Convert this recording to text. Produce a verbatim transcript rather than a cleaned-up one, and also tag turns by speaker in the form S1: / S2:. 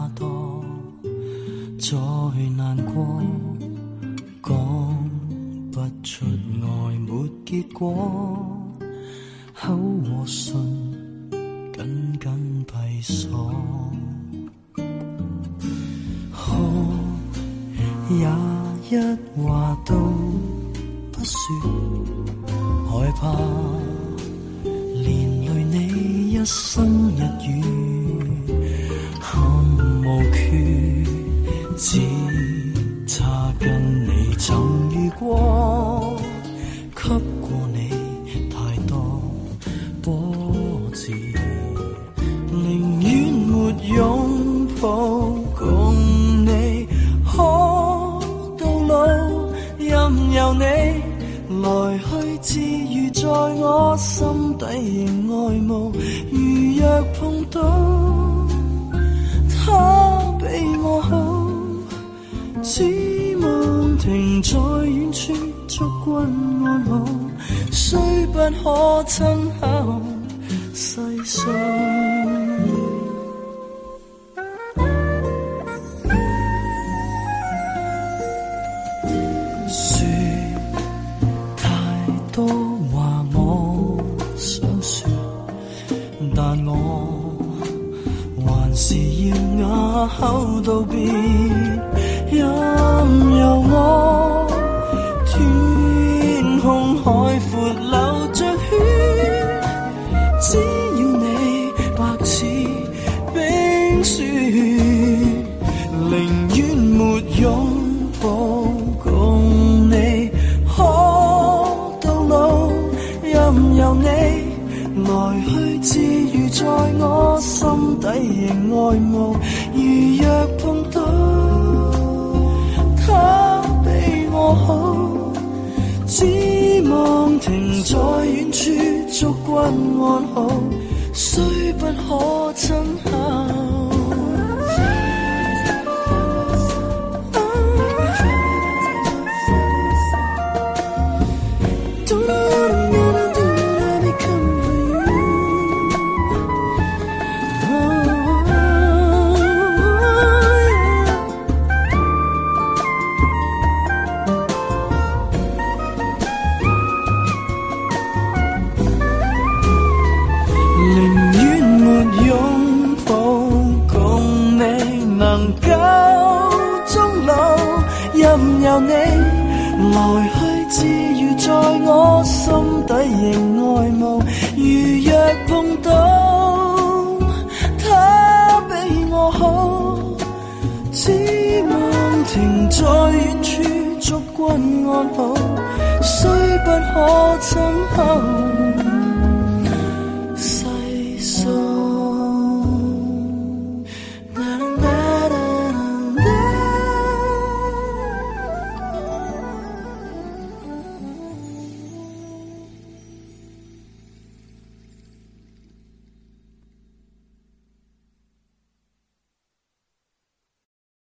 S1: 多，再難過，講不出愛沒結果，口和唇緊緊閉鎖，哭也一話都不說，害怕連累你一生一語，恨無缺，只差跟你曾遇過，給過你太多波折，寧願沒擁抱共你可到老，任由你來去自如，在我心底仍愛慕，如若碰到他比我好，只望停在遠處祝君安好，雖不可親口細數。多話我想說，但我還是要啞口道別，任由我天空海闊流着血，只要你白似冰雪，寧願沒擁抱共你任由你來去自如，在我心底仍愛慕，如若碰到他比我好，只望停在遠處祝君安好，雖不可親口。任由你來去自如，在我心底仍愛慕，如若碰到他比我好，只望停在遠處祝君安好，雖不可親口